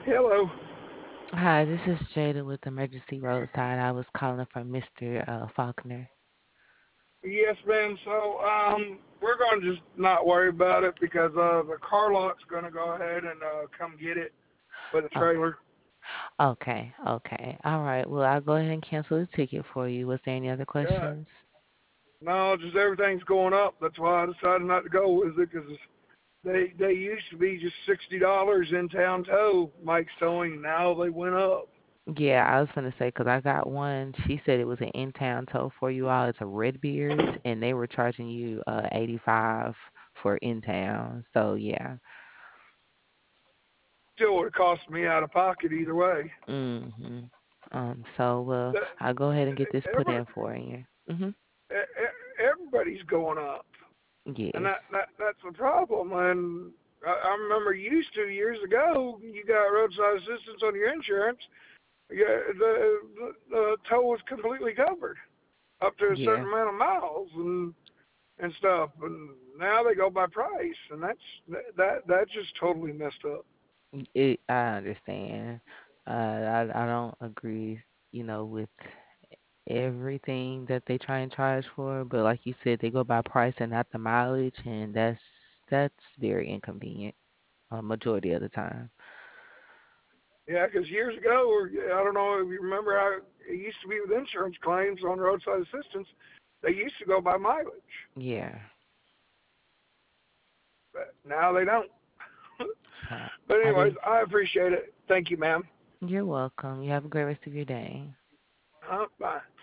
Hello. Hi, this is Jada with Emergency Roadside. I was calling for Mr. Faulkner. Yes, ma'am. So, we're going to just not worry about it because the car lot's going to go ahead and come get it with a Oh, trailer. okay, okay. All right. Well, I'll go ahead and cancel the ticket for you. Was there any other Yeah. questions? No, just everything's going up. That's why I decided not to go with it because they used to be just $60 in town tow, Mike's towing. Now they went up. Yeah, I was gonna say because I got one. She said it was an in-town tow for you all. It's a Redbeard, and they were charging you 85 for in-town. So yeah. Still would have cost me out of pocket either way. Mm-hmm. So well, The, I'll go ahead and get this put every, in for you. Mm-hmm. everybody's going up. And Yes. that's the problem. And I remember used to years ago, you got roadside assistance on your insurance. Yeah, the tow was completely covered up to a certain Yeah. amount of miles and stuff. And now they go by price, and that's just totally messed up. I understand. I don't agree, with everything that they try and charge for, but like you said, they go by price and not the mileage, and that's very inconvenient, majority of the time. Yeah, because years ago, or I don't know if you remember how it used to be with insurance claims on roadside assistance. They used to go by mileage, Yeah. but now they don't. So But I anyways, didn't. I appreciate it. Thank you, ma'am. You're welcome. You have a great rest of your day. Bye.